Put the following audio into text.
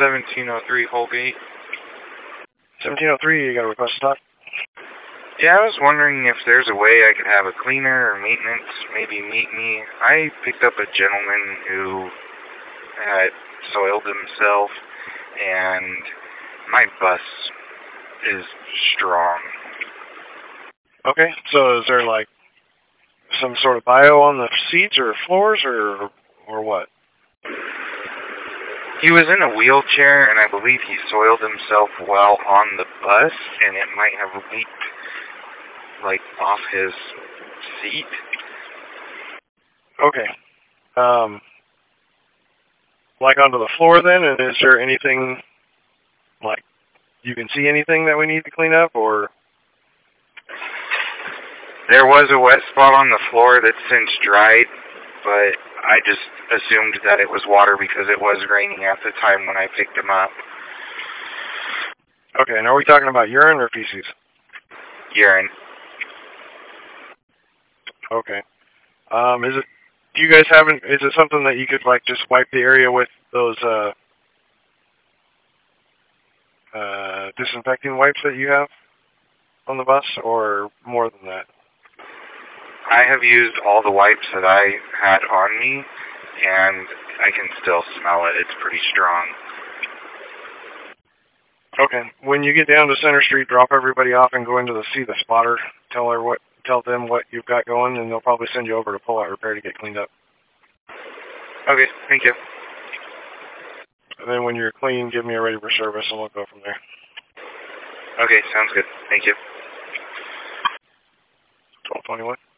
1703 Holgate. 1703, you got a request to talk? Yeah, I was wondering if there's a way I could have a cleaner or maintenance maybe meet me. I picked up a gentleman who had soiled himself, and my bus is strong. Okay, so is there like some sort of bio on the seats or floors or what? He was in a wheelchair, and I believe he soiled himself while on the bus, and it might have leaked, like, off his seat. Okay. Like onto the floor then, and is there anything, like, you can see anything that we need to clean up, or? There was a wet spot on the floor that's since dried, but I just assumed that it was water because it was raining at the time when I picked him up. Okay, and are we talking about urine or feces? Urine. Okay. Do you guys is it something that you could, like, just wipe the area with those, disinfecting wipes that you have on the bus, or more than that? I have used all the wipes that I had on me, and I can still smell it. It's pretty strong. Okay. When you get down to Center Street, drop everybody off and go into see the spotter. Tell them what you've got going, and they'll probably send you over to Pull Out Repair to get cleaned up. Okay, thank you. And then when you're clean, give me a ready for service, and we'll go from there. Okay, sounds good. Thank you. 1221.